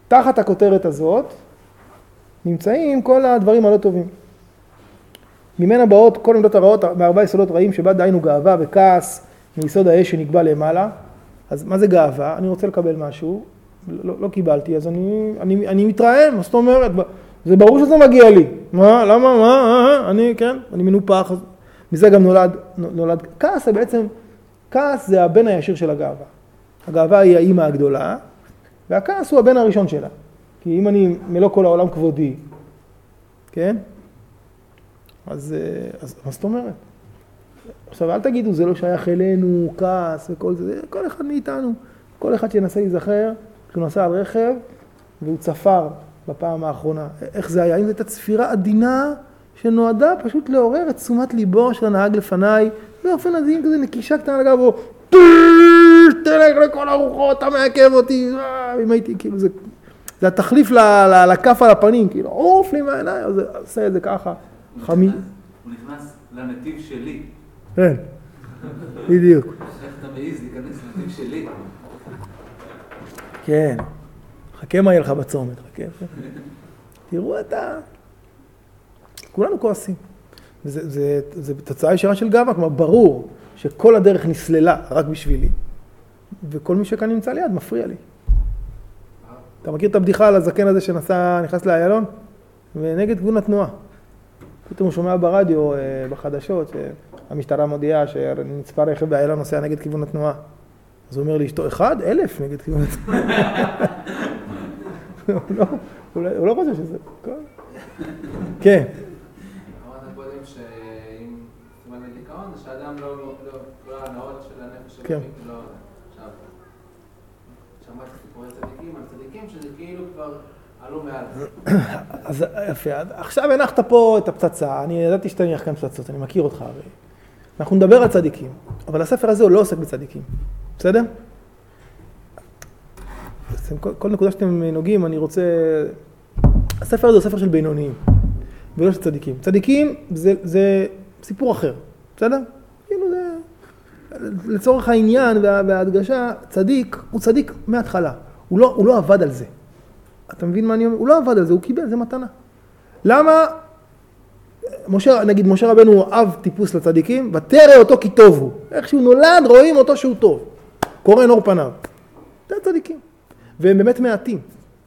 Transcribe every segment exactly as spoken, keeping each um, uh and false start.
תחת הכותרת הזאת נמצאים כל הדברים הלא טובים. ממנה באות כל עמדות הרעות, מארבע יסודות רעים שבה דהיינו גאווה וכעס מיסוד האש שנקבע למעלה. אז מה זה גאווה? אני רוצה לקבל משהו, לא, לא קיבלתי, אז אני, אני, אני מתרעם, זאת אומרת, זה ברור שזה מגיע לי. מה? למה? מה? אני, כן, אני מנופח. מזה גם נולד, נולד. כעס זה בעצם, כעס זה הבן הישיר של הגאווה. הגאווה היא האמא הגדולה, והכעס הוא הבן הראשון שלה. כי אם אני מלוא כל העולם כבודי, כן? אז, אז מה זאת אומרת? עכשיו, אל תגידו, זה לא שייך אלינו, כעס וכל זה, כל אחד מאיתנו. כל אחד שינסה להיזכר, כשהוא נסע על רכב, והוא צפר בפעם האחרונה. איך זה היה? אם זו הייתה צפירה עדינה, שנועדה פשוט לעורר את תשומת ליבו של הנהג לפניי, באופן עדין כזה נקישה קטנה לגב, או תלך לכל הרוחות, אתה מעכב אותי, אם הייתי, כאילו זה, זה התחליף לכף על הפנים, כאילו, עוף לי מהעיניים, אז עושה את זה ככה, חמי. הוא נכנס לנתיב שלי. כן, בדיוק. איך אתה מעיז להיכנס לנתיב שלי? כן, חכה מה יהיה לך בצומת, חכה. תראו אתה, כולנו כועסים. זה, זה, זה תוצאה ישרה של גאווה, כלומר, ברור שכל הדרך נסללה רק בשבילי, וכל מי שכאן נמצא ליד מפריע לי. אתה מכיר את הבדיחה על הזקן הזה שנסע, נכנס לאיילון? ונגד כיוון התנועה. פתאום הוא שומע ברדיו, בחדשות, שהמשטרה מודיעה שנצפה רכב באיילון נוסע נגד כיוון התנועה. אז הוא אומר לאשתו, אחד, אלף נגד כיוון התנועה. הוא לא חושב שזה... כן. אמרת קודם שאם סימן לדיכאון, זה שאדם לא הנאות של הנפש שלו, לא... עכשיו, שמעת סיפורי צדיקים על צדיקים שזה כאילו כבר עלו מעל. אז יפה, עכשיו הנחת פה את הפצצה, אני ידעתי שאתה נניח כאן פצצות, אני מכיר אותך הרי. אנחנו נדבר על צדיקים, אבל הספר הזה הוא לא עוסק בצדיקים, בסדר? כל, כל נקודה שאתם נוגעים, אני רוצה... הספר הזה הוא ספר של בינוניים, ולא של צדיקים. צדיקים זה, זה סיפור אחר, בסדר? כאילו זה... לצורך העניין וה, וההדגשה, צדיק הוא צדיק מההתחלה. הוא לא, הוא לא עבד על זה. אתה מבין מה אני אומר? הוא לא עבד על זה, הוא קיבל, זה מתנה. למה? משה, נגיד, משה רבנו הוא אב טיפוס לצדיקים, ותראה אותו כי טוב הוא. איך שהוא נולד, רואים אותו שהוא טוב. קורן אור פניו. זה הצדיקים. והם באמת מעטים.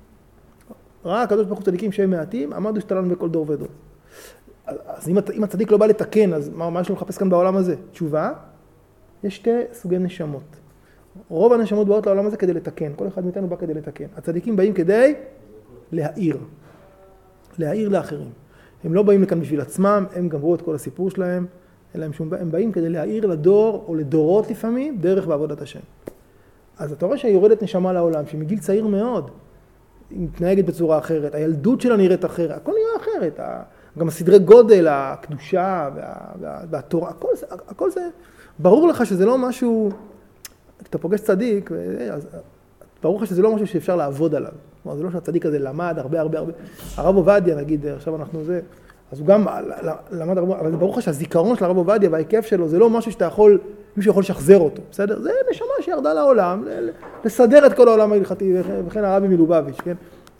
ראה הקדוש ברוך הוא צדיקים שהם מעטים, עמדו שתלן בכל דור ודור. אז אם, אם הצדיק לא בא לתקן, אז מה, מה יש לנו לחפש כאן בעולם הזה? תשובה, יש שתי סוגי נשמות. רוב הנשמות באות לעולם הזה כדי לתקן. כל אחד מאיתנו בא כדי לתקן. הצדיקים באים כדי להעיר. להעיר לאחרים. הם לא באים לכאן בשביל עצמם, הם גמרו את כל הסיפור שלהם, אלא הם, שום, הם באים כדי להעיר לדור או לדורות לפעמים, דרך בעבודת השם. אז אתה רואה שהיא יורדת נשמה לעולם, שמגיל צעיר מאוד, היא מתנהגת בצורה אחרת, הילדות שלה נראית אחרת, הכל נראה אחרת, גם הסדרי גודל, הקדושה וה, וה, והתורה, הכל זה, הכל זה, ברור לך שזה לא משהו, אתה פוגש צדיק, אז ברור לך שזה לא משהו שאפשר לעבוד עליו. כלומר, זה לא שהצדיק הזה למד הרבה הרבה הרבה. הרב עובדיה, נגיד, עכשיו אנחנו זה, אז הוא גם למד הרבה, אבל ברור לך שהזיכרון של הרב עובדיה וההיקף שלו, זה לא משהו שאתה יכול, מישהו יכול לשחזר אותו, בסדר? זה נשמה שירדה לעולם, לסדר את כל העולם ההלכתי, וכן הרבי מלובביץ', כן?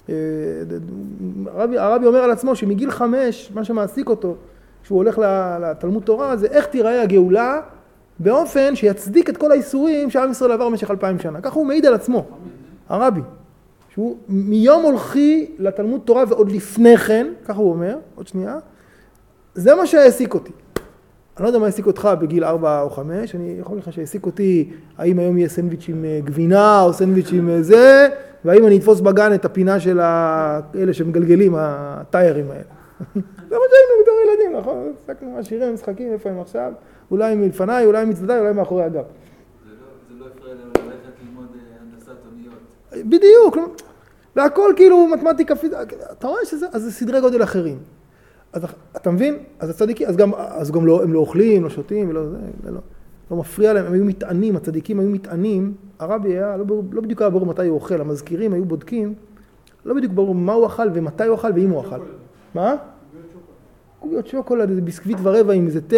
הרבי, הרבי אומר על עצמו שמגיל חמש, מה שמעסיק אותו, כשהוא הולך לתלמוד תורה, זה איך תיראה הגאולה, באופן שיצדיק את כל האיסורים שעם ישראל עבר במשך אלפיים שנה. ככה הוא מעיד על עצמו, הרבי. שהוא מיום הולכי לתלמוד תורה ועוד לפני כן, ככה הוא אומר, עוד שנייה, זה מה שהעסיק אותי. אני לא יודע מה העסיק אותך בגיל ארבע או חמש, אני יכול לך שהעסיק אותי, האם היום יהיה סנדוויץ' עם גבינה או סנדוויץ' עם זה, והאם אני אתפוס בגן את הפינה של אלה שמגלגלים, הטיירים האלה. זה מה שהיינו בתור ילדים, נכון? עסקנו מהשירים, משחקים, איפה הם עכשיו? אולי מלפניי, אולי מצדדיי, אולי מאחורי הגב. זה לא הפריע ללכת ללמוד הנדסת אוניות. בדיוק, והכל כאילו מתמטיקה, אתה רואה שזה, אז זה סדרי גודל אחרים. אז אתה מבין? אז הצדיקים, אז גם, אז גם לא, הם לא אוכלים, לא שותים, ולא, זה, לא, לא מפריע להם, הם היו מתענים, הצדיקים היו מתענים, הרבי היה, לא, לא בדיוק היה ברור מתי הוא אוכל, המזכירים היו בודקים, לא בדיוק ברור מה הוא אכל ומתי הוא אכל ואם הוא אכל. מה? קוביות שוקולד, איזה ביסקוויט ורבע עם איזה תה,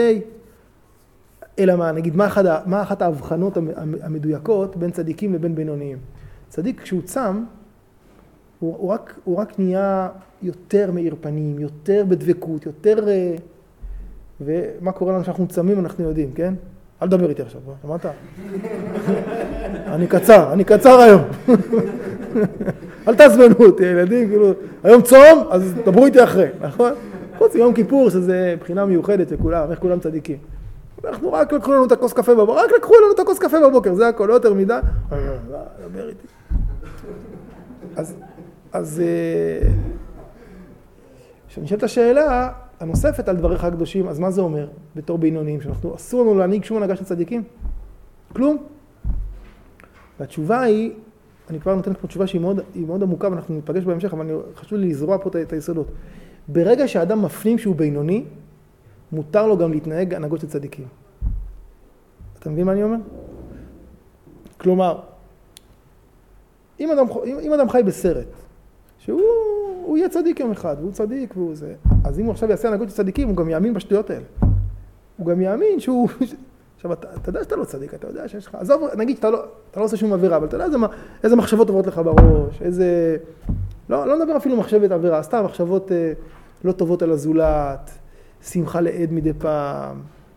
אלא מה, נגיד, מה אחת, מה אחת ההבחנות המדויקות בין צדיקים לבין בינוניים? צדיק כשהוא צם, הוא, הוא, רק, הוא רק נהיה יותר מאיר פנים, יותר בדבקות, יותר... ומה קורה לנו שאנחנו צמים, אנחנו יודעים, כן? אל תדבר איתי עכשיו, שמעת? אני קצר, אני קצר היום. אל תעצבנו אותי, ילדים, כאילו, היום צום, אז דברו איתי אחרי, נכון? חוץ מיום כיפור, שזה בחינה מיוחדת לכולם, איך כולם צדיקים. אנחנו רק לקחו לנו את הכוס קפה בבוקר, רק לקחו לנו את הכוס קפה בבוקר, זה הכל, לא יותר מידה. דבר איתי. אז, אז, כשנשאלת השאלה הנוספת על דבריך הקדושים, אז מה זה אומר בתור בינוניים? שאנחנו אסור לנו להנהיג שום הנהגה של צדיקים? כלום. והתשובה היא, אני כבר נותן פה תשובה שהיא מאוד, היא מאוד עמוקה, ואנחנו נתפגש בהמשך, אבל חשוב לי לזרוע פה את היסודות. ברגע שהאדם מפנים שהוא בינוני, מותר לו גם להתנהג הנהגות של צדיקים. אתה מבין מה אני אומר? כלומר, אם אדם, אם, אם אדם חי בסרט, שהוא הוא יהיה צדיק יום אחד, והוא צדיק והוא זה, אז אם הוא עכשיו יעשה הנהגות של צדיקים, הוא גם יאמין בשטויות האלה. הוא גם יאמין שהוא... עכשיו, אתה, אתה יודע שאתה לא צדיק, אתה יודע שיש לך... עזוב, נגיד שאתה לא, אתה לא עושה שום עבירה, אבל אתה יודע איזה, איזה מחשבות עוברות לך בראש, איזה... לא, לא נדבר אפילו מחשבת עבירה, סתם מחשבות אה, לא טובות על הזולת, שמחה לעד מדי פעם.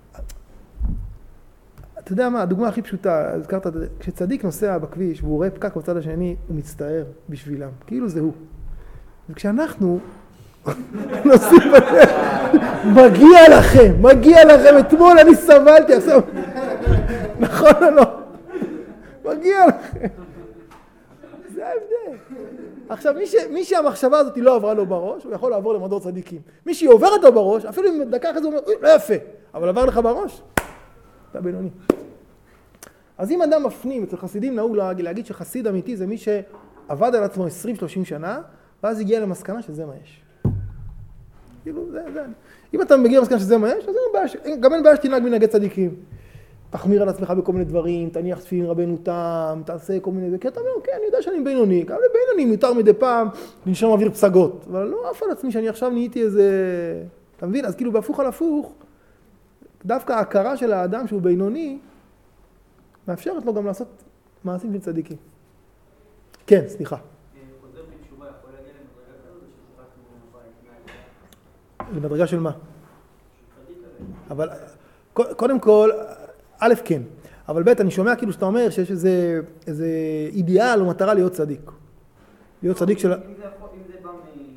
אתה יודע מה, הדוגמה הכי פשוטה, הזכרת, כשצדיק נוסע בכביש והוא רואה פקק בצד השני, הוא מצטער בשבילם, כאילו זה הוא. וכשאנחנו נוסעים בדרך, מגיע לכם, מגיע לכם, אתמול אני סבלתי, עכשיו, נכון או לא? מגיע לכם. זה ההבדל. עכשיו, מי, ש, מי שהמחשבה הזאת לא עברה לו בראש, הוא יכול לעבור למדור צדיקים. מי שהיא עוברת לו בראש, אפילו אם דקה אחרי זה הוא אומר, לא יפה, אבל עבר לך בראש, אתה בינוני. אז אם אדם מפנים, אצל חסידים נהוג להגיד שחסיד אמיתי זה מי שעבד על עצמו עשרים שלושים שנה, ואז הגיע למסקנה שזה מה יש. כאילו, זה, זה. אם אתה מגיע למסקנה שזה מה יש, אז אין בעיה, גם אין בעיה שתנהג מנהגי צדיקים. תחמיר על עצמך בכל מיני דברים, תניח תפילין רבנו תם, תעשה כל מיני... כי אתה אומר, כן, אני יודע שאני בינוני, גם לבינוני מותר מדי פעם לנשום אוויר פסגות, אבל לא אף על עצמי שאני עכשיו נהייתי איזה... אתה מבין? אז כאילו בהפוך על הפוך, דווקא ההכרה של האדם שהוא בינוני, מאפשרת לו גם לעשות מעשים של צדיקים. כן, סליחה. חוזר בתשובה, יכול להגיע למדרגה כזאת או שזה רק למדרגה של מה? אבל קודם כל, א' כן, אבל ב' אני שומע כאילו שאתה אומר שיש איזה, איזה אידיאל או מטרה להיות צדיק. להיות צדיק של... אם זה בא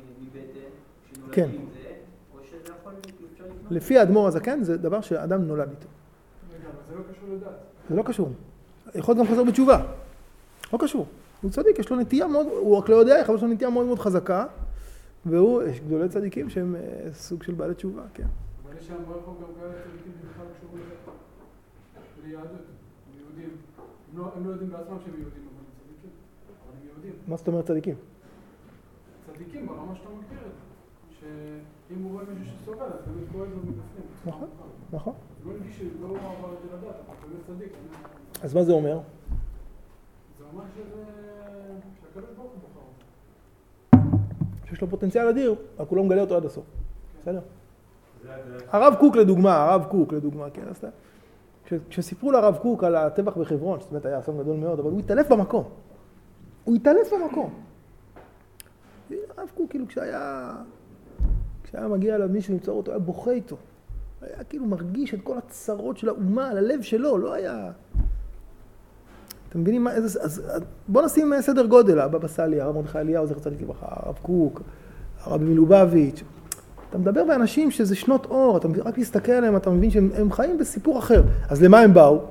מבטן, כן. שנולדים זה, או שזה יכול להיות... לפי האדמו"ר הזקן זה דבר שאדם נולד איתו. אבל זה לא קשור לדעת. זה לא קשור. יכול להיות גם חוזר בתשובה. לא קשור. הוא צדיק, יש לו נטייה מאוד, הוא רק לא יודע, אבל יש לו נטייה מאוד מאוד חזקה, והוא, יש גדולי צדיקים שהם סוג של בעלי תשובה, כן. אבל יש שם ברחוב גם כאלה צדיקים שבכלל קשור ליהדות, הם יהודים. הם לא יודעים בעצמם שהם יהודים, אבל הם צדיקים. אבל הם יהודים. מה זאת אומרת צדיקים? צדיקים, ברמה שאתה מכיר את זה. שאם הוא רואה מישהו שסובל, אז באמת כואב לו מבפנים. נכון, נכון. לא הרגיש, לא עבר את זה לדעת, אבל באמת צדיק. אז מה זה אומר? זה אומר שזה... שהקדוש ברוך הוא בוחר אותו. שיש לו פוטנציאל אדיר, רק הוא לא מגלה אותו עד הסוף. בסדר? הרב קוק לדוגמה, הרב קוק לדוגמה, כן, אז כשסיפרו לרב קוק על הטבח בחברון, זאת אומרת היה אסון גדול מאוד, אבל הוא התעלף במקום. הוא התעלף במקום. הרב קוק כאילו כשהיה, כשהיה מגיע אליו מישהו למצוא אותו, היה בוכה איתו. היה כאילו מרגיש את כל הצרות של האומה על הלב שלו, לא היה... אתם מבינים מה, איזה, אז בוא נשים סדר גודל, הבבא סאלי, הרב מרדכי אליהו, זכר צדיק לברכה, הרב קוק, הרב מלובביץ'. אתה מדבר באנשים שזה שנות אור, אתה רק להסתכל עליהם, אתה מבין שהם חיים בסיפור אחר. אז למה הם באו?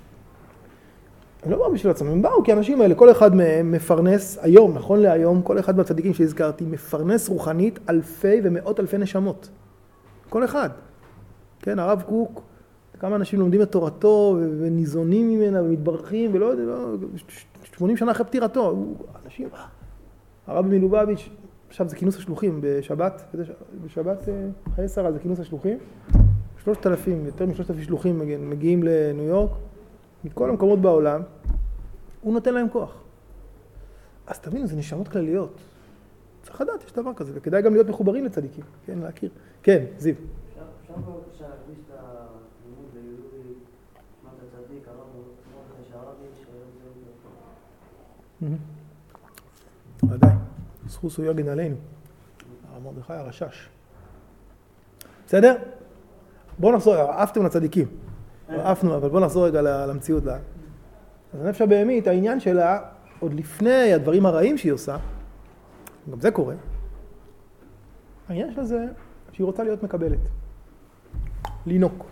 הם לא באו בשביל עצמם, הם באו כי האנשים האלה, כל אחד מהם מפרנס, היום, נכון להיום, כל אחד מהצדיקים שהזכרתי, מפרנס רוחנית אלפי ומאות אלפי נשמות. כל אחד. כן, הרב קוק, כמה אנשים לומדים את תורתו וניזונים ממנה ומתברכים ולא יודע, לא, שמונים שנה אחרי פטירתו, אנשים, הרב מלובביץ', עכשיו זה כינוס השלוחים בשבת, בשבת חיי שרה זה כינוס השלוחים, שלושת אלפים, יותר משלושת אלפים שלוחים מגיעים לניו יורק, מכל המקומות בעולם, הוא נותן להם כוח. אז תבינו, זה נשמות כלליות. צריך לדעת, יש דבר כזה, וכדאי גם להיות מחוברים לצדיקים, כן, להכיר. כן, זיו. אפשר בבקשה להכניס את הלימוד ליהודי, שמעת הצדיק, הרב מרדכי שהרבי, ודאי. סחוס הוא יגן עלינו. מרדכי הרשש. בסדר? בואו נחזור, עפתם לצדיקים. עפנו, אבל בואו נחזור רגע למציאות. אז הנפש הבהמית, העניין שלה, עוד לפני הדברים הרעים שהיא עושה, גם זה קורה, העניין שלה זה שהיא רוצה להיות מקבלת. לינוק.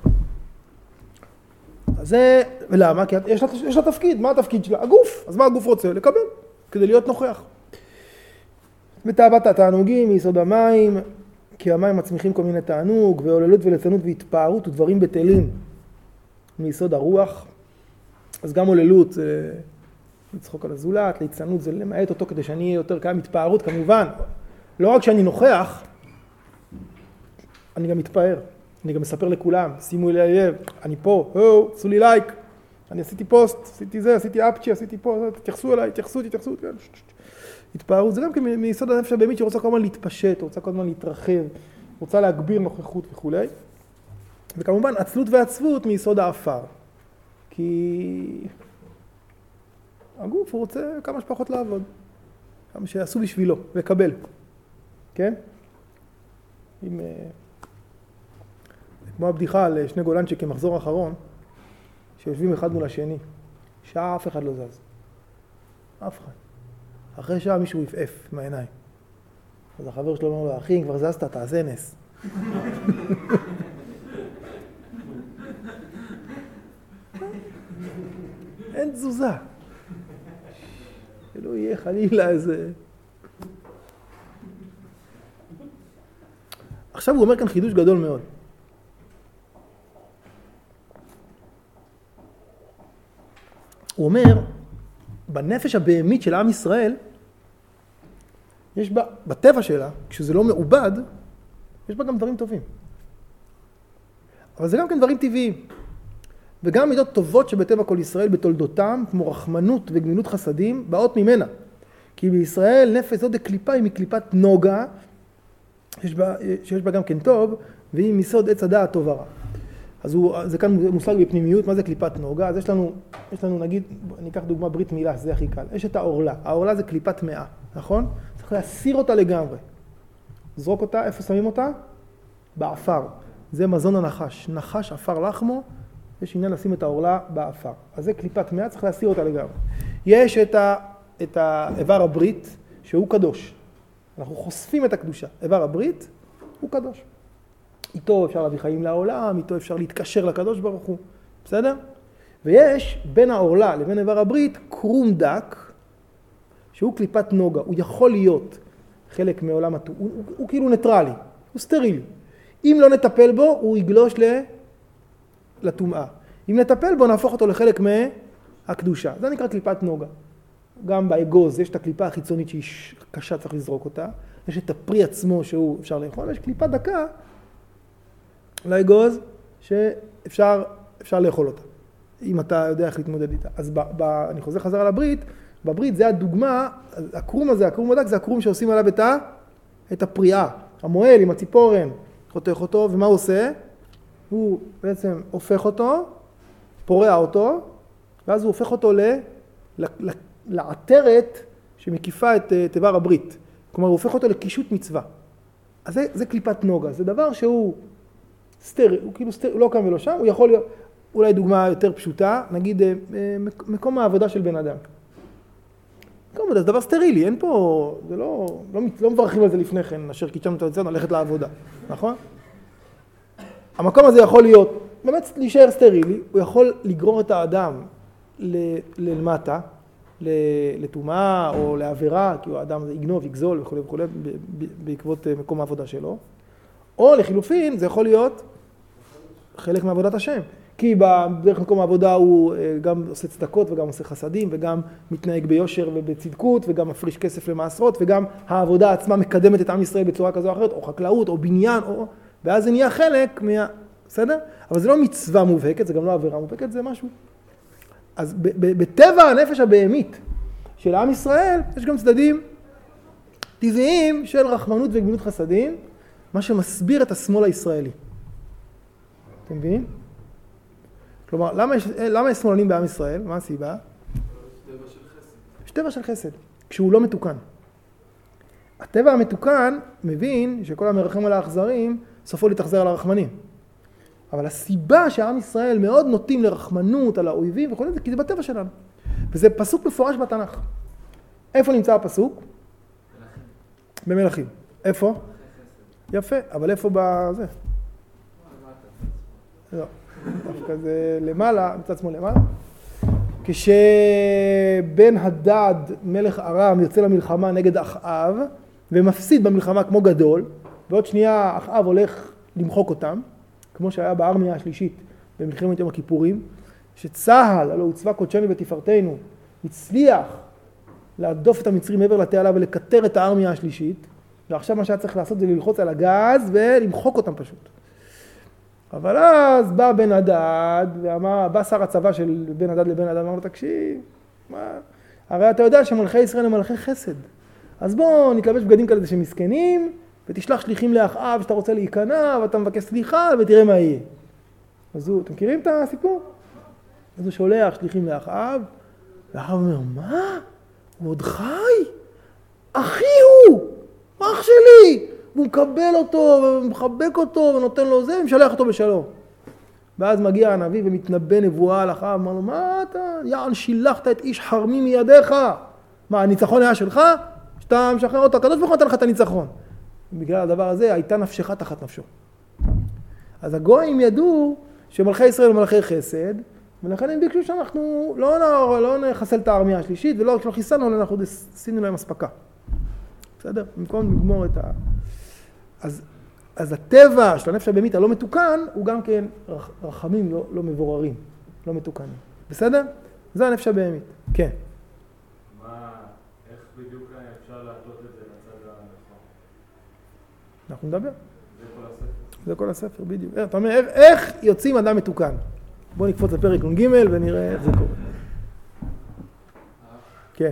אז זה, ולמה? כי יש לה, יש לה תפקיד, מה התפקיד שלה? הגוף. אז מה הגוף רוצה? לקבל, כדי להיות נוכח. בתאוות התענוגים, מיסוד המים, כי המים מצמיחים כל מיני תענוג, ועוללות וליצנות והתפארות ודברים בטלים מיסוד הרוח. אז גם עוללות זה לצחוק על הזולת, ליצנות זה למעט אותו כדי שאני אהיה יותר קיים. התפארות כמובן, לא רק שאני נוכח, אני גם מתפאר. אני גם מספר לכולם, שימו אלי לב, אני פה, הו, עשו לי לייק, אני עשיתי פוסט, עשיתי זה, עשיתי אפצ'י, עשיתי פה, תתייחסו אליי, תתייחסו, תתייחסו, התפארות. זה גם מיסוד הנפש הבהמית שרוצה כל הזמן להתפשט, רוצה כל הזמן להתרחב, רוצה להגביר נוכחות וכו'. וכמובן, עצלות ועצבות מיסוד האפר. כי הגוף הוא רוצה כמה שפחות לעבוד, כמה שיעשו בשבילו, לקבל. כן? עם... כמו הבדיחה על שני גולנצ'יקים מחזור האחרון, שיושבים אחד מול השני. שעה אף אחד לא זז. אף אחד. אחרי שעה מישהו יפעף מהעיניים. אז החבר שלו אומר לו, אחי, אם כבר זזת, תעשה נס. אין תזוזה. שלא יהיה חלילה איזה... עכשיו הוא אומר כאן חידוש גדול מאוד. הוא אומר, בנפש הבהמית של עם ישראל, יש בה, בטבע שלה, כשזה לא מעובד, יש בה גם דברים טובים. אבל זה גם כן דברים טבעיים. וגם מידות טובות שבטבע כל ישראל בתולדותם, כמו רחמנות וגמילות חסדים, באות ממנה. כי בישראל נפש זאת הקליפה היא מקליפת נוגה, שיש בה, שיש בה גם כן טוב, והיא מסוד עץ הדעת טוב ורע. אז הוא, זה כאן מושג בפנימיות, מה זה קליפת נוגה? אז יש לנו, יש לנו נגיד, אני אקח דוגמה ברית מילה, זה הכי קל. יש את העורלה. העורלה זה קליפת מאה, נכון? צריך להסיר אותה לגמרי. זרוק אותה, איפה שמים אותה? באפר. זה מזון הנחש. נחש, אפר לחמו, יש עניין לשים את העורלה באפר. אז זה קליפת מאה, צריך להסיר אותה לגמרי. יש את, ה, את האיבר הברית, שהוא קדוש. אנחנו חושפים את הקדושה. איבר הברית הוא קדוש. איתו אפשר להביא חיים לעולם, איתו אפשר להתקשר לקדוש ברוך הוא. בסדר? ויש בין העורלה לבין איבר הברית קרום דק, שהוא קליפת נוגה. הוא יכול להיות חלק מעולם התו... הוא, הוא, הוא כאילו ניטרלי, הוא סטרילי. אם לא נטפל בו, הוא יגלוש ל... לטומאה. אם נטפל בו, נהפוך אותו לחלק מהקדושה. זה נקרא קליפת נוגה. גם באגוז יש את הקליפה החיצונית שהיא קשה, צריך לזרוק אותה. יש את הפרי עצמו שהוא אפשר לאכול. יש קליפה דקה לאגוז שאפשר אפשר לאכול אותה. אם אתה יודע איך להתמודד איתה. אז ב, ב, אני חוזר חזר על הברית. בברית זה הדוגמה, הקרום הזה, הקרום הדק, זה הקרום שעושים עליו את, ה, את הפריאה. המועל עם הציפורן חותך אותו, ומה הוא עושה? הוא בעצם הופך אותו, פורע אותו, ואז הוא הופך אותו ל, ל, ל, לעטרת שמקיפה את איבר הברית. כלומר, הוא הופך אותו לקישוט מצווה. אז זה, זה קליפת נוגה. זה דבר שהוא סטרי, הוא כאילו סטרי, הוא לא קם ולא שם, הוא יכול להיות, אולי דוגמה יותר פשוטה, נגיד מקום העבודה של בן אדם. מקום העבודה זה דבר סטרילי, אין פה, זה לא, לא, לא מברכים על זה לפני כן, אשר קידשנו את הרצון ללכת לעבודה, נכון? המקום הזה יכול להיות, באמת להישאר סטרילי, הוא יכול לגרור את האדם למטה, לטומאה או לעבירה, כי האדם יגנוב, יגזול וכו' וכו' בעקבות מקום העבודה שלו. או לחילופין, זה יכול להיות חלק מעבודת השם. כי בדרך מקום העבודה הוא גם עושה צדקות וגם עושה חסדים וגם מתנהג ביושר ובצדקות וגם מפריש כסף למעשרות וגם העבודה עצמה מקדמת את עם ישראל בצורה כזו או אחרת, או חקלאות או בניין, או... ואז זה נהיה חלק מה... בסדר? אבל זה לא מצווה מובהקת, זה גם לא עבירה מובהקת, זה משהו. אז בטבע הנפש הבהמית של עם ישראל יש גם צדדים טבעיים של רחמנות וגמילות חסדים, מה שמסביר את השמאל הישראלי. אתם מבינים? כלומר, למה יש, למה יש שמאלנים בעם ישראל? מה הסיבה? טבע של חסד. יש טבע של חסד, כשהוא לא מתוקן. הטבע המתוקן מבין שכל המרחם על האכזרים, סופו להתאכזר על הרחמנים. אבל הסיבה שעם ישראל מאוד נוטים לרחמנות על האויבים וכל זה, כי זה בטבע שלנו. וזה פסוק מפורש בתנ"ך. איפה נמצא הפסוק? במלכים. איפה? יפה, אבל איפה בזה? לא, דווקא זה למעלה, מצד שמאל למעלה. כשבן הדד, מלך ארם, יוצא למלחמה נגד אחאב, ומפסיד במלחמה כמו גדול, ועוד שנייה אחאב הולך למחוק אותם, כמו שהיה בארמיה השלישית במלחמת יום הכיפורים, שצהל, הלוא הוא צבא קודשנו ותפארתנו, הצליח להדוף את המצרים מעבר לתעלה ולקטר את הארמיה השלישית, ועכשיו מה שהיה צריך לעשות זה ללחוץ על הגז ולמחוק אותם פשוט. אבל אז בא בן הדד, ואמר, בא שר הצבא של בן הדד לבן הדד, אמר לו, תקשיב, מה? הרי אתה יודע שמלכי ישראל הם מלכי חסד. אז בוא נתלבש בגדים כאלה שמסכנים, ותשלח שליחים לאחאב שאתה רוצה להיכנע, ואתה מבקש סליחה, ותראה מה יהיה. אז הוא, אתם מכירים את הסיפור? אז הוא שולח שליחים לאחאב, ואחאב אומר, מה? הוא עוד חי? אחי הוא! אח שלי! והוא מקבל אותו, ומחבק אותו, ונותן לו זה, ומשלח אותו בשלום. ואז מגיע הנביא ומתנבא נבואה על אחאב, אמר לו, מה אתה? יען שילחת את איש חרמי מידיך. מה, הניצחון היה שלך? שאתה משחרר אותו, הקדוש ברוך הוא נתן לך את הניצחון. בגלל הדבר הזה, הייתה נפשך תחת נפשו. אז הגויים ידעו שמלכי ישראל הם מלכי חסד, ולכן הם ביקשו שאנחנו לא, לא, לא נחסל את הארמיה השלישית, ולא כשלא חיסלנו, אלא אנחנו עשינו להם הספקה. בסדר? במקום לגמור את ה... אז, אז הטבע של הנפש הבהמית הלא מתוקן, הוא גם כן רח, רחמים לא, לא מבוררים, לא מתוקנים. בסדר? זה הנפש הבהמית. כן. מה, איך בדיוק אפשר להטות את זה לצד הנכון? אנחנו נדבר. זה כל הספר. זה כל הספר, בדיוק. אתה אומר, איך יוצאים אדם מתוקן? בואו נקפוץ לפרק נ"ג ונראה איך זה קורה. כן.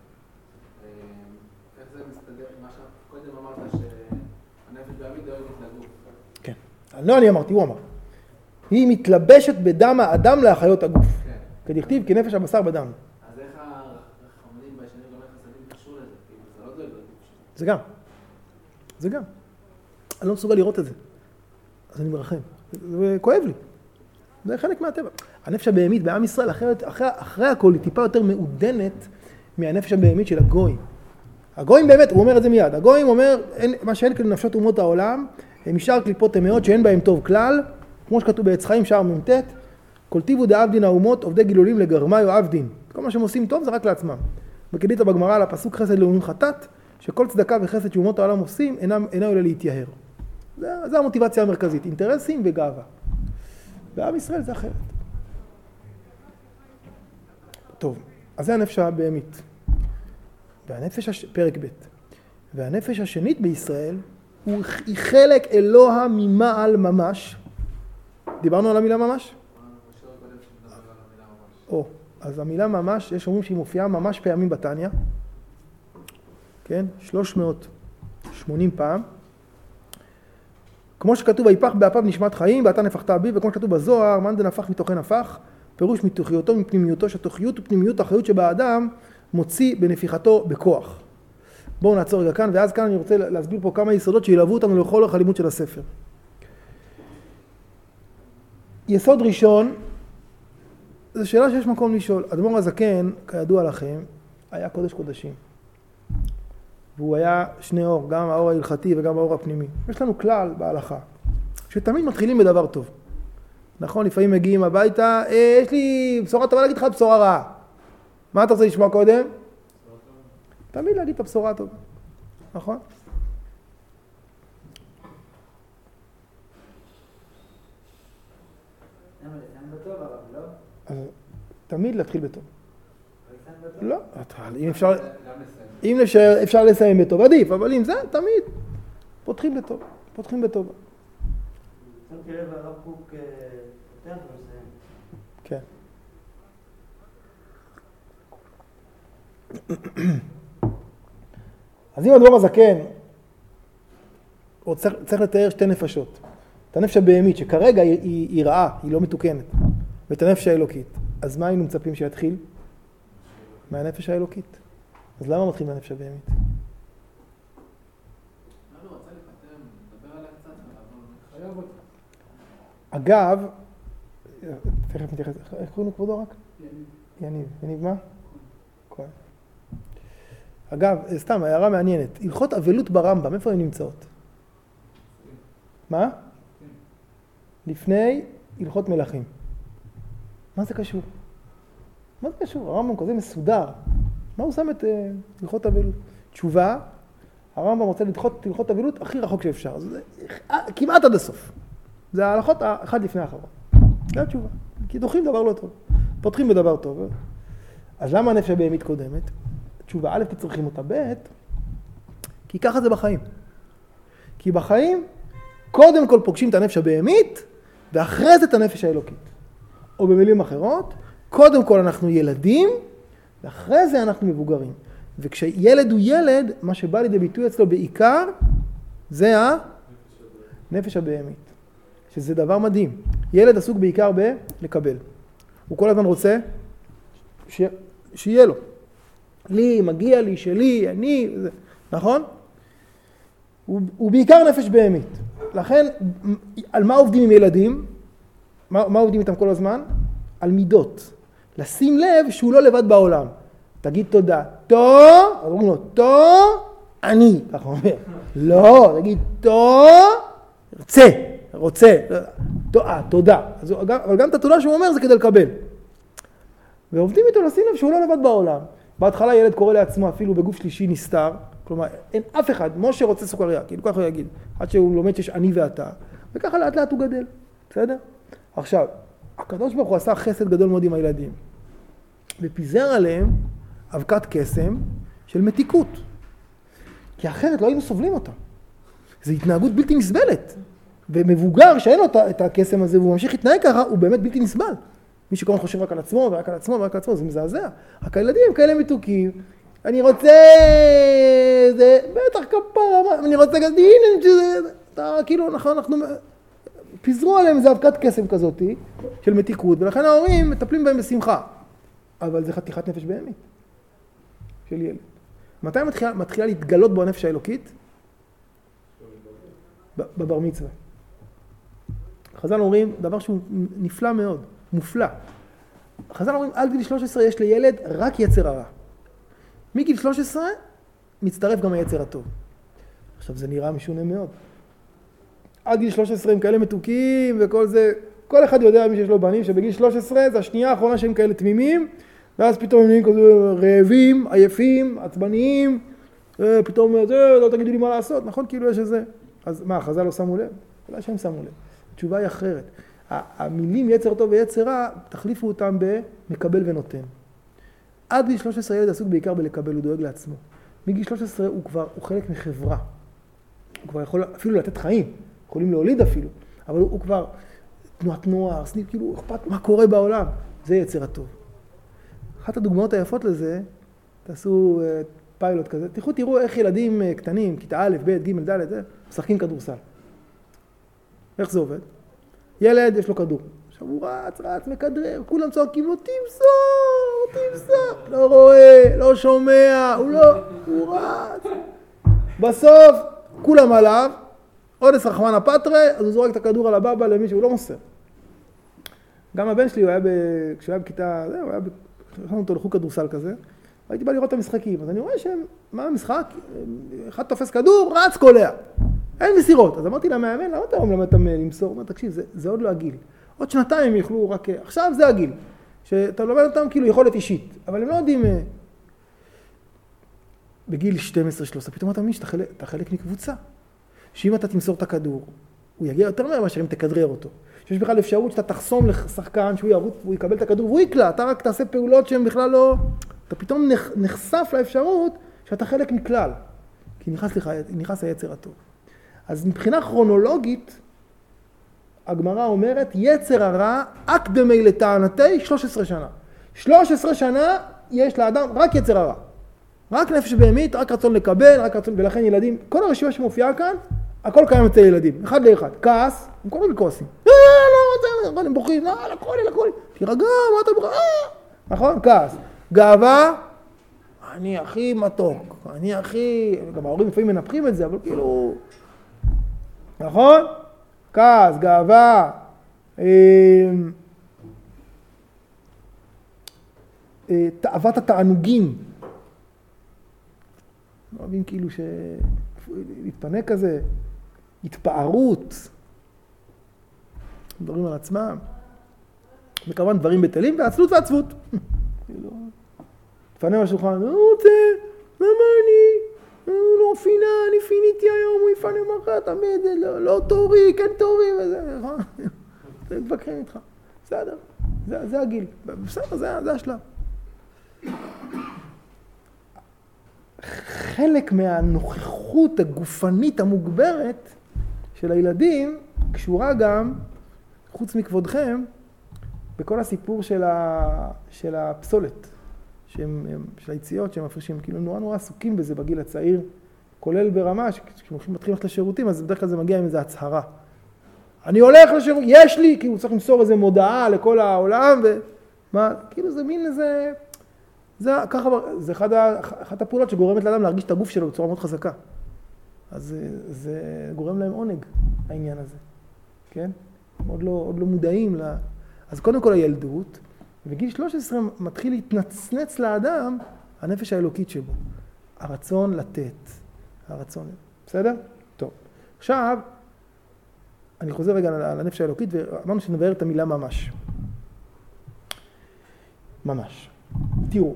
איך זה מסתדר עם מה שקודם אמרת שהנפש בהמית דואגת לגוף? כן. לא אני אמרתי, הוא אמר. היא מתלבשת בדם האדם להחיות הגוף. כן. כדכתיב, כנפש הבשר בדם. אז איך הרחמנים בישנים גם החסדים קשור לזה? כאילו זה לא דואג לגוף שלו. זה גם. זה גם. אני לא מסוגל לראות את זה. אז אני מרחם. זה כואב לי. זה חלק מהטבע. הנפש הבהמית בעם ישראל, אחרת, אחרי, אחרי הכל, היא טיפה יותר מעודנת מהנפש הבהמית של הגויים. הגויים באמת, הוא אומר את זה מיד. הגויים אומר, אין, מה שאין כאלה נפשות אומות העולם, הם משאר קליפות טמאות שאין בהם טוב כלל, כמו שכתוב בעץ חיים שער מ"ט, כל טיבו דעבדין האומות, עובדי גילולים לגרמי או עבדין. כל מה שהם עושים טוב זה רק לעצמם. בקדיתא בגמרא על הפסוק חסד לאומים חטאת, שכל צדקה וחסד שאומות העולם עושים, אינה, אינה עולה להתייהר. זה, זה המוטיבציה המרכזית, אינטרסים וגאווה. בעם ישראל זה אחרת. טוב, אז זה הנפש הבהמית. והנפש, הש... פרק ב', והנפש השנית בישראל, הוא... היא חלק אלוה ממעל ממש. דיברנו על המילה ממש? או, אז המילה ממש, יש אומרים שהיא מופיעה ממש פעמים בתניא. כן? שלוש מאות ושמונים פעם. כמו שכתוב, היפח באפיו נשמת חיים, ואתה נפחת אביו, וכמו שכתוב בזוהר, מאן דנפח מתוכן נפח, פירוש מתוכיותו מפנימיותו, שהתוכיות ופנימיות האחריות שבאדם מוציא בנפיחתו בכוח. בואו נעצור רגע כאן, ואז כאן אני רוצה להסביר פה כמה יסודות שילוו אותנו לכל אורך הלימוד של הספר. יסוד ראשון, זו שאלה שיש מקום לשאול. אדמו"ר הזקן, כידוע לכם, היה קודש קודשים. והוא היה שני אור, גם האור ההלכתי וגם האור הפנימי. יש לנו כלל בהלכה, שתמיד מתחילים בדבר טוב. נכון, לפעמים מגיעים הביתה, אה, יש לי בשורה טובה להגיד לך בשורה רעה. מה אתה רוצה לשמוע קודם? תמיד להגיד את הבשורה טובה. נכון? למה לסיים בטוב הרב, לא? אז תמיד להתחיל בטוב. לסיים בטוב? לא, אם אפשר, אם אפשר, אפשר לסיים בטוב, עדיף, אבל אם זה, תמיד פותחים בטוב, פותחים בטוב. שמתי לב הרב קוק פותח ומסיים. כן. אז אם אדמו"ר הזקן, הוא צריך, צריך לתאר שתי נפשות. את הנפש הבהמית, שכרגע היא, היא, היא רעה, היא לא מתוקנת, ואת הנפש האלוקית. אז מה היינו מצפים שיתחיל? מהנפש האלוקית. אז למה מתחיל מהנפש הבהמית? אגב, תכף נתייחס, איך קוראים לכבודו רק? יניב. יניב. יניב מה? כהן. אגב, סתם, הערה מעניינת. הלכות אבלות ברמב"ם, איפה הן נמצאות? מה? לפני הלכות מלכים. מה זה קשור? מה זה קשור? הרמב"ם כזה מסודר. מה הוא שם את הלכות אבלות? תשובה, הרמב"ם רוצה לדחות את הלכות אבלות הכי רחוק שאפשר. זה כמעט עד הסוף. זה ההלכות אחד לפני האחרון. זה התשובה. כי דוחים דבר לא טוב. פותחים בדבר טוב. אז למה הנפש הבהמית קודמת? תשובה, א', כי צריכים אותה, ב', כי ככה זה בחיים. כי בחיים, קודם כל פוגשים את הנפש הבהמית, ואחרי זה את הנפש האלוקית. או במילים אחרות, קודם כל אנחנו ילדים, ואחרי זה אנחנו מבוגרים. וכשילד הוא ילד, מה שבא לידי ביטוי אצלו בעיקר, זה הנפש הבהמית. שזה דבר מדהים. ילד עסוק בעיקר בלקבל. הוא כל הזמן רוצה ש... שיהיה לו. לי, מגיע לי, שלי, אני, זה, נכון? הוא, הוא בעיקר נפש בהמית. לכן, על מה עובדים עם ילדים? מה, מה עובדים איתם כל הזמן? על מידות. לשים לב שהוא לא לבד בעולם. תגיד תודה. תו, אומרים לו, תו, אני. ככה הוא אומר. לא, תגיד תו, רוצה, רוצה. תודה, תודה. אז, אבל גם את התודה שהוא אומר זה כדי לקבל. ועובדים איתו לשים לב שהוא לא לבד בעולם. בהתחלה ילד קורא לעצמו אפילו בגוף שלישי נסתר. כלומר, אין אף אחד, משה רוצה סוכריה, כאילו ככה הוא יגיד. עד שהוא לומד שיש אני ואתה. וככה לאט לאט הוא גדל. בסדר? עכשיו, הקדוש ברוך הוא עשה חסד גדול מאוד עם הילדים. ופיזר עליהם אבקת קסם של מתיקות. כי אחרת לא היינו סובלים אותה. זו התנהגות בלתי נסבלת. ומבוגר שאין לו את הקסם הזה והוא ממשיך להתנהג ככה, הוא באמת בלתי נסבל. מי שכל הזמן חושב רק על עצמו ורק על עצמו ורק על עצמו, זה מזעזע. רק הילדים הם כאלה מתוקים. אני רוצה... זה בטח כפרה, אני רוצה... הנה, שזה... אתה כאילו, נכון, אנחנו... פיזרו עליהם איזה אבקת קסם כזאת של מתיקות, ולכן ההורים מטפלים בהם בשמחה. אבל זה חתיכת נפש בהמית של ילד. מתי מתחילה, מתחילה להתגלות בו הנפש האלוקית? בבר מצווה. חז"ל אומרים דבר שהוא נפלא מאוד, מופלא. חז"ל אומרים, עד גיל שלוש עשרה יש לילד רק יצר הרע. מגיל שלוש עשרה מצטרף גם היצר הטוב. עכשיו זה נראה משונה מאוד. עד גיל שלוש עשרה הם כאלה מתוקים וכל זה, כל אחד יודע מי שיש לו בנים שבגיל שלוש עשרה זה השנייה האחרונה שהם כאלה תמימים, ואז פתאום הם נהיים כזה רעבים, עייפים, עצבניים, פתאום זה, לא תגידו לי מה לעשות, נכון? כאילו יש איזה. אז מה, חז"ל לא שמו לב? אולי שהם שמו לב. התשובה היא אחרת. המילים יצר טוב ויצר רע, תחליפו אותם במקבל ונותן. עד גיל שלוש עשרה ילד עסוק בעיקר בלקבל, הוא דואג לעצמו. מגיל שלוש עשרה הוא כבר, הוא חלק מחברה. הוא כבר יכול אפילו לתת חיים, יכולים להוליד אפילו, אבל הוא, הוא כבר תנועת נוער, סניף, כאילו, אכפת מה קורה בעולם. זה יצר הטוב. אחת הדוגמאות היפות לזה, תעשו uh, פיילוט כזה, תראו, תראו איך ילדים uh, קטנים, כיתה א', ב', ג', ד', משחקים כדורסל. איך זה עובד? ילד יש לו כדור. עכשיו הוא רץ, רץ, מכדרר, כולם צועקים לו, תמסור, תמסור. לא רואה, לא שומע, הוא לא, הוא רץ. בסוף, כולם עליו, עוד עשר רחמנא פטרי, אז הוא זורק את הכדור על הבבא למי שהוא לא מוסר. גם הבן שלי, הוא היה ב... כשהוא היה בכיתה, זה, הוא היה ב... הכנסנו אותו לחוג כדורסל כזה, והייתי בא לראות את המשחקים, אז אני רואה שהם, מה המשחק? אחד תופס כדור, רץ קולע. אין מסירות. אז אמרתי למאמן, למה אתה לא מלמד אותם למסור? הוא אומר, תקשיב, זה, זה עוד לא הגיל. עוד שנתיים הם יוכלו רק... עכשיו זה הגיל. שאתה מלמד אותם כאילו יכולת אישית, אבל הם לא יודעים... בגיל שתים עשרה שלוש עשרה, פתאום אתה מבין שאתה חלק, אתה חלק מקבוצה. שאם אתה תמסור את הכדור, הוא יגיע יותר מהר מאשר אם תכדרר אותו. שיש בכלל אפשרות שאתה תחסום לשחקן, שהוא ירוץ והוא יקבל את הכדור והוא יקלע. אתה רק תעשה פעולות שהן בכלל לא... אתה פתאום נחשף לאפשרות שאתה חלק מכלל. כי נכנס לך, נכנס היצר הטוב. אז מבחינה כרונולוגית, הגמרא אומרת, יצר הרע אקדמי לטענתי שלוש עשרה שנה. שלוש עשרה שנה יש לאדם רק יצר הרע. רק נפש בהמית, רק רצון לקבל, רק רצון, ולכן ילדים, כל הרשימה שמופיעה כאן, הכל קיים אצל ילדים, אחד לאחד. כעס, הם קוראים לכועסים. אה, לא, לא, הם בוכים, לא, לקרוא לי, לקרוא לי. תירגע, מה אתה בוכה? נכון? כעס. גאווה, אני הכי מתוק, אני הכי... גם ההורים לפעמים מנפחים את זה, אבל כאילו... נכון? כעס, גאווה, תאוות התענוגים. אוהבים כאילו להתפנק כזה, התפארות, דברים על עצמם. וכמובן דברים בטלים, ועצלות ועצבות. תפנה מהשולחן, הוא רוצה, למה אני? לא פינה, אני פיניתי היום, הוא יפנה מחר, תמיד, לא תורי, כן תורי, וזה, נכון? זה מתווכחים איתך. בסדר, זה הגיל. בסדר, זה השלב. חלק מהנוכחות הגופנית המוגברת של הילדים קשורה גם, חוץ מכבודכם, בכל הסיפור של, ה, של הפסולת, שהם, של היציאות, שהם מפרישים, כאילו נורא נורא עסוקים בזה בגיל הצעיר, כולל ברמה, כשהם מתחילים ללכת לשירותים, אז בדרך כלל זה מגיע עם איזו הצהרה. אני הולך לשירותים, יש לי, כאילו צריך למסור איזו מודעה לכל העולם, ומה, כאילו זה מין איזה, זה ככה, זה אחד, אחת הפעולות שגורמת לאדם להרגיש את הגוף שלו בצורה מאוד חזקה. אז זה, זה גורם להם עונג, העניין הזה, כן? הם עוד לא, עוד לא מודעים ל... אז קודם כל הילדות, ובגיל שלוש עשרה מתחיל להתנצנץ לאדם הנפש האלוקית שבו. הרצון לתת, הרצון, בסדר? טוב. עכשיו, אני חוזר רגע על הנפש האלוקית, ואמרנו שנבהר את המילה ממש. ממש. תראו.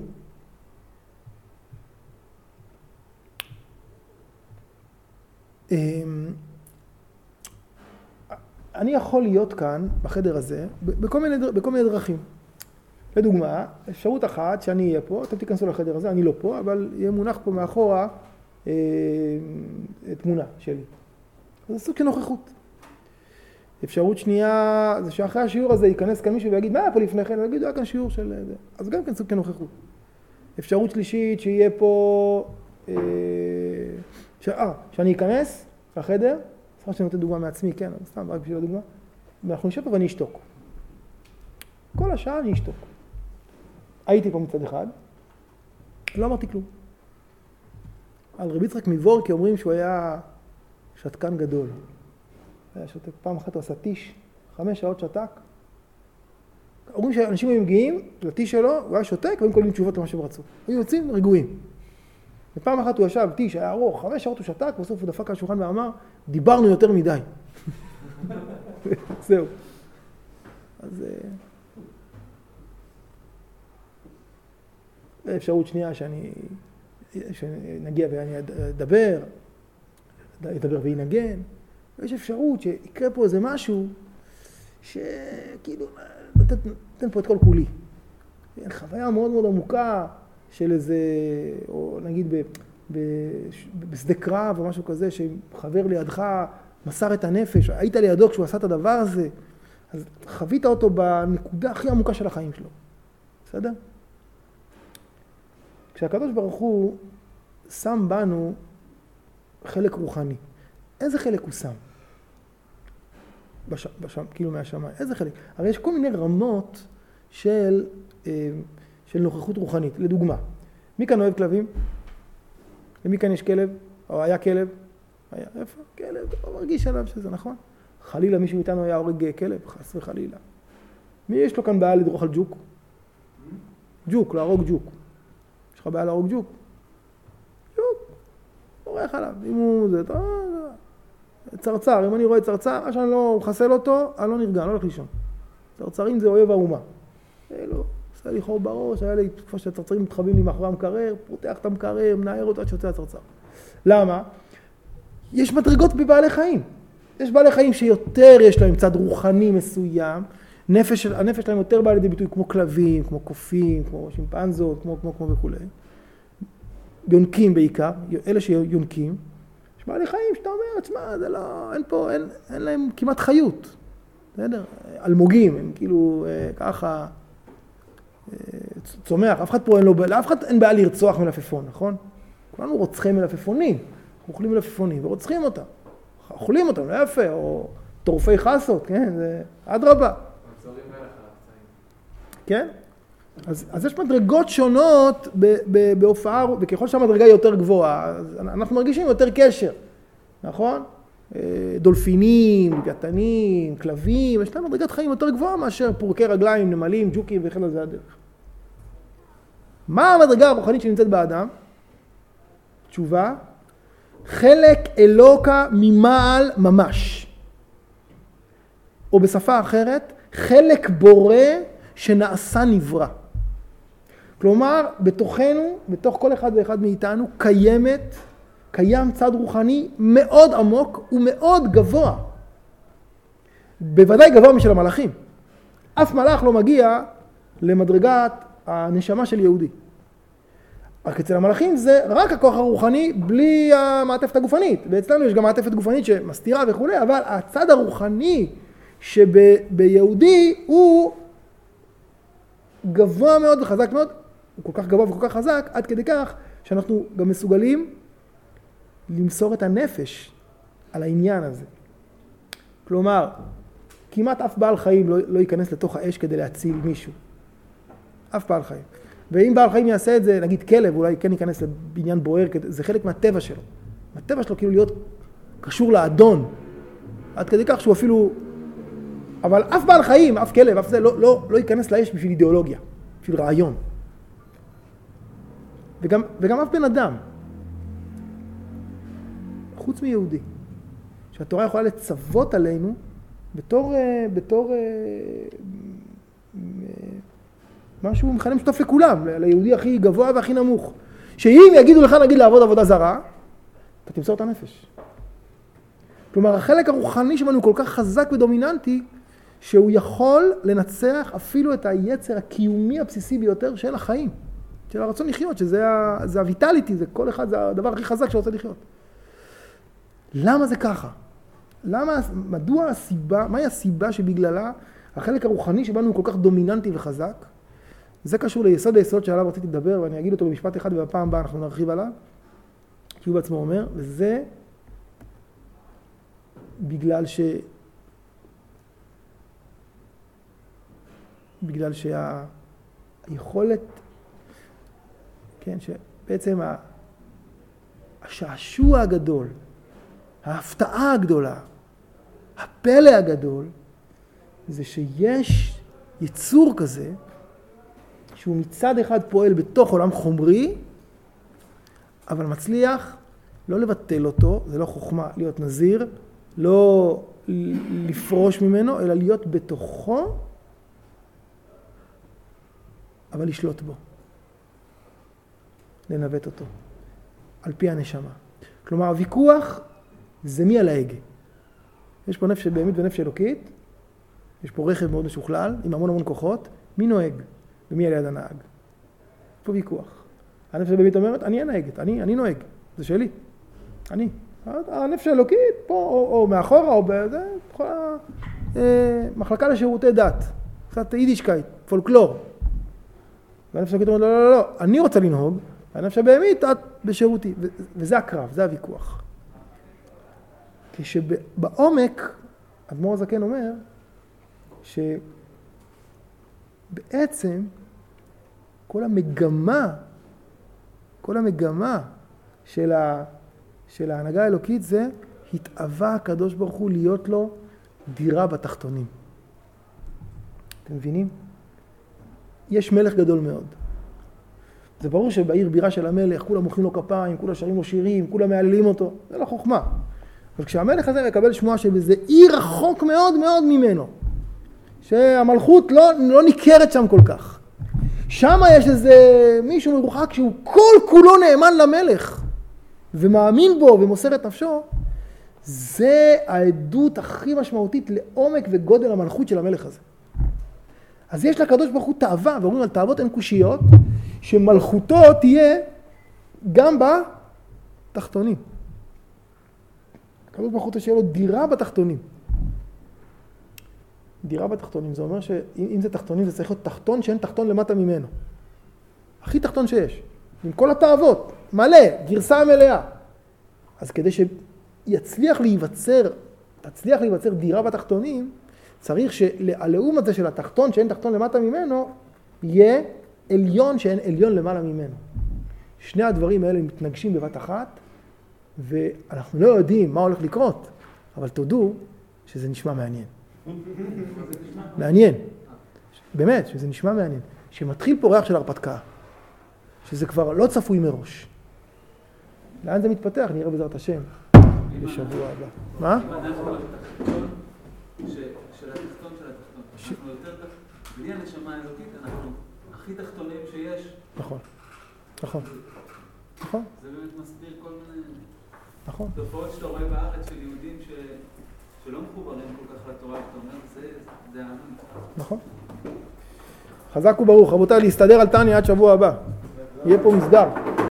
אני יכול להיות כאן, בחדר הזה, בכל מיני, בכל מיני דרכים. לדוגמה, אפשרות אחת שאני אהיה פה, אתם תיכנסו לחדר הזה, אני לא פה, אבל יהיה מונח פה מאחורה אה, תמונה שלי. זה סוג של נוכחות. אפשרות שנייה, זה שאחרי השיעור הזה ייכנס כאן מישהו ויגיד, מה היה פה לפני כן? אני אגיד, היה כאן שיעור של זה. אז גם כן סוג של נוכחות. אפשרות שלישית, שיהיה פה, אה, ש... אה, שאני אכנס לחדר, סליחה שאני נותן דוגמה מעצמי, כן, סתם, רק בשביל הדוגמה, ואנחנו נשב פה ואני אשתוק. כל השעה אני אשתוק. הייתי פה מצד אחד, לא אמרתי כלום. על רבי יצחק מבורקי אומרים שהוא היה שתקן גדול. היה שותק, פעם אחת הוא עשה טיש, חמש שעות שתק. אומרים שאנשים היו מגיעים לטיש שלו, הוא היה שותק, והם קולים תשובות למה שהם רצו. היו יוצאים רגועים. ופעם אחת הוא ישב, טיש, היה ארוך, חמש שעות הוא שתק, בסוף הוא דפק על השולחן ואמר, דיברנו יותר מדי. זהו. אז... אפשרות שנייה שאני, שנגיע ואני אדבר, אדבר וינגן. ויש אפשרות שיקרה פה איזה משהו שכאילו נותן, נותן פה את כל כולי. חוויה מאוד מאוד עמוקה של איזה, או נגיד ב, ב, בשדה קרב או משהו כזה, שחבר לידך מסר את הנפש, היית לידו כשהוא עשה את הדבר הזה, אז חווית אותו בנקודה הכי עמוקה של החיים שלו. בסדר? כשהקדוש ברוך הוא שם בנו חלק רוחני, איזה חלק הוא שם? בש, בש, כאילו מהשמיים, איזה חלק? הרי יש כל מיני רמות של, של נוכחות רוחנית. לדוגמה, מי כאן אוהב כלבים? למי כאן יש כלב? או היה כלב? היה, איפה? כלב, הוא מרגיש עליו שזה נכון. חלילה מישהו איתנו היה הורג כלב, חס וחלילה. מי יש לו כאן בעיה לדרוך על ג'וק? ג'וק, להרוג ג'וק. יש לך בעיה להרוג ג'וק? ג'וק, עורך עליו. אם הוא זה, צרצר, אם אני רואה צרצר, עד שאני לא מחסל אותו, אני לא נרגע, אני לא הולך לישון. צרצרים זה אויב האומה. זה לא, עושה לי חור בראש, היה לי תקופה שהצרצרים מתחבאים לי מאחורי המקרר, פותח את המקרר, מנער אותו עד שיוצא הצרצר. למה? יש מדרגות בבעלי חיים. יש בעלי חיים שיותר יש להם צד רוחני מסוים, נפש, הנפש שלהם יותר בא לידי ביטוי כמו כלבים, כמו קופים, כמו שימפנזות, כמו, כמו, כמו וכו'. יונקים בעיקר, אלה שיונקים. יש בעלי חיים שאתה אומר, תשמע, זה לא, אין פה, אין, אין להם כמעט חיות. בסדר? אלמוגים, הם כאילו ככה צומח, אף אחד פה אין לו, לאף אחד אין בעיה לרצוח מלפפון, נכון? כולנו רוצחים מלפפונים, אנחנו אוכלים מלפפונים ורוצחים אותם. אוכלים אותם, לא יפה, או טורפי חסות, כן? זה אדרבה. כן? אז, אז יש מדרגות שונות בהופעה, וככל שהמדרגה היא יותר גבוהה, אז אנחנו מרגישים יותר קשר, נכון? דולפינים, לוויתנים, כלבים, יש להם מדרגת חיים יותר גבוהה מאשר פורקי רגליים, נמלים, ג'וקים וכן על זה הדרך. מה המדרגה הרוחנית שנמצאת באדם? תשובה, חלק אלוקה ממעל ממש. או בשפה אחרת, חלק בורא שנעשה נברא. כלומר, בתוכנו, בתוך כל אחד ואחד מאיתנו, קיימת, קיים צד רוחני מאוד עמוק ומאוד גבוה. בוודאי גבוה משל המלאכים. אף מלאך לא מגיע למדרגת הנשמה של יהודי. רק אצל המלאכים זה רק הכוח הרוחני בלי המעטפת הגופנית. ואצלנו יש גם מעטפת גופנית שמסתירה וכו', אבל הצד הרוחני שביהודי הוא גבוה מאוד וחזק מאוד, הוא כל כך גבוה וכל כך חזק, עד כדי כך שאנחנו גם מסוגלים למסור את הנפש על העניין הזה. כלומר, כמעט אף בעל חיים לא, לא ייכנס לתוך האש כדי להציל מישהו. אף בעל חיים. ואם בעל חיים יעשה את זה, נגיד כלב, אולי כן ייכנס לבניין בוער, זה חלק מהטבע שלו. הטבע שלו כאילו להיות קשור לאדון, עד כדי כך שהוא אפילו... אבל אף בעל חיים, אף כלב, אף זה, לא, לא, לא ייכנס לאש בשביל אידיאולוגיה, בשביל רעיון. וגם, וגם אף בן אדם, חוץ מיהודי, שהתורה יכולה לצוות עלינו בתור, בתור משהו מכנה משותף לכולם, ליהודי הכי גבוה והכי נמוך. שאם יגידו לך, נגיד, לעבוד עבודה זרה, אתה תמסור את הנפש. כלומר, החלק הרוחני שלנו הוא כל כך חזק ודומיננטי, שהוא יכול לנצח אפילו את היצר הקיומי הבסיסי ביותר של החיים, של הרצון לחיות, שזה זה הויטליטי, זה כל אחד, זה הדבר הכי חזק שרוצה לחיות. למה זה ככה? למה, מדוע הסיבה, מהי הסיבה שבגללה החלק הרוחני שבנו הוא כל כך דומיננטי וחזק? זה קשור ליסוד היסוד שעליו רציתי לדבר, ואני אגיד אותו במשפט אחד, ובפעם הבאה אנחנו נרחיב עליו, כי הוא בעצמו אומר, וזה בגלל ש... בגלל שהיכולת, כן, שבעצם השעשוע הגדול, ההפתעה הגדולה, הפלא הגדול, זה שיש יצור כזה, שהוא מצד אחד פועל בתוך עולם חומרי, אבל מצליח לא לבטל אותו, זה לא חוכמה להיות נזיר, לא לפרוש ממנו, אלא להיות בתוכו, אבל לשלוט בו. לנווט אותו. על פי הנשמה. כלומר, הוויכוח זה מי על ההגה. יש פה נפש בהמית ונפש אלוקית, יש פה רכב מאוד משוכלל, עם המון המון כוחות, מי נוהג ומי על יד הנהג. יש פה ויכוח. הנפש בהמית אומרת, אני הנהגת, אני, אני נוהג, זה שלי. אני. הנפש האלוקית, פה או, או מאחורה או בזה, יכולה, אה, מחלקה לשירותי דת, קצת יידישקייט, פולקלור. והנפש האלוקית אומרת, לא, לא, לא, לא, אני רוצה לנהוג, והנפש הבהמית, את בשירותי. ו- וזה הקרב, זה הוויכוח. כשבעומק, אדמו"ר הזקן אומר, שבעצם כל המגמה, כל המגמה של, ה, של ההנהגה האלוקית זה התאווה הקדוש ברוך הוא להיות לו דירה בתחתונים. אתם מבינים? יש מלך גדול מאוד. זה ברור שבעיר בירה של המלך כולם מוחאים לו כפיים, כולם שרים לו שירים, כולם מעללים אותו. זה לא חוכמה. אבל כשהמלך הזה מקבל שמועה שבזה עיר רחוק מאוד מאוד ממנו, שהמלכות לא, לא ניכרת שם כל כך. שם יש איזה מישהו מרוחק שהוא כל כולו נאמן למלך, ומאמין בו ומוסר את נפשו, זה העדות הכי משמעותית לעומק וגודל המלכות של המלך הזה. אז יש לקדוש ברוך הוא תאווה, ואומרים על תאוות אין קושיות, שמלכותו תהיה גם בתחתונים. הקדוש ברוך הוא תהיה לו דירה בתחתונים. דירה בתחתונים, זה אומר שאם זה תחתונים, זה צריך להיות תחתון שאין תחתון למטה ממנו. הכי תחתון שיש. עם כל התאוות, מלא, גרסה מלאה. אז כדי שיצליח להיווצר, תצליח להיווצר דירה בתחתונים, צריך שהלאום הזה של התחתון שאין תחתון למטה ממנו, יהיה עליון שאין עליון למעלה ממנו. שני הדברים האלה מתנגשים בבת אחת, ואנחנו לא יודעים מה הולך לקרות. אבל תודו שזה נשמע מעניין. מעניין. באמת, שזה נשמע מעניין. שמתחיל פה ריח של הרפתקה. שזה כבר לא צפוי מראש. לאן זה מתפתח? נראה בעזרת השם. בשבוע הבא. מה? אם אנחנו לתחתון, של התחתון של התחתון. אנחנו יותר תחתון. בלי הנשמה האלוקית, אנחנו הכי תחתונים שיש. נכון. נכון. נכון. זה באמת מסביר כל מיני... נכון. תופעות שאתה רואה בארץ של יהודים ש... שלא מחוברים כל כך לתורה, אתה אומר, זה... זה העם. נכון. חזק וברוך. רבותיי, להסתדר על תניא עד שבוע הבא. יהיה פה מסדר.